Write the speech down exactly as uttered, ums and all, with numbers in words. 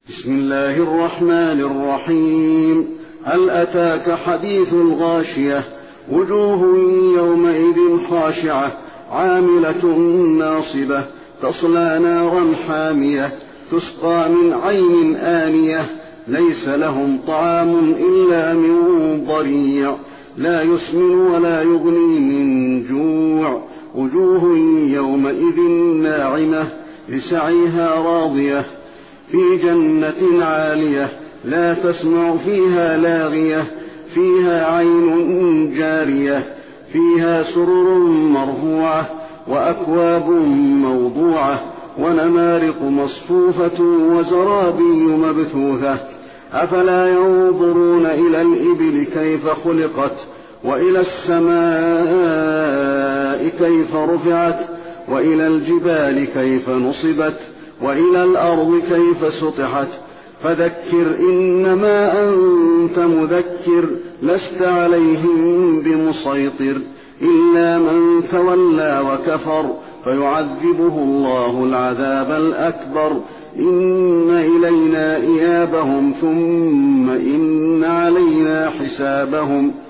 بسم الله الرحمن الرحيم. هل أتاك حديث الغاشية؟ وجوه يومئذ خاشعة عاملة ناصبة تصلى نارا حامية تسقى من عين آنية ليس لهم طعام إلا من ضريع لا يسمن ولا يغني من جوع. وجوه يومئذ ناعمة لسعيها راضية في جنة عالية لا تسمع فيها لاغية فيها عين جارية فيها سرر مرفوعة وأكواب موضوعة ونمارق مصفوفة وزرابي مبثوثة. أفلا ينظرون إلى الإبل كيف خلقت وإلى السماء كيف رفعت وإلى الجبال كيف نصبت وإلى الأرض كيف سطحت. فذكر إنما أنت مذكر لست عليهم بمسيطر إلا من تولى وكفر فيعذبه الله العذاب الأكبر. إن إلينا إيابهم ثم إن علينا حسابهم.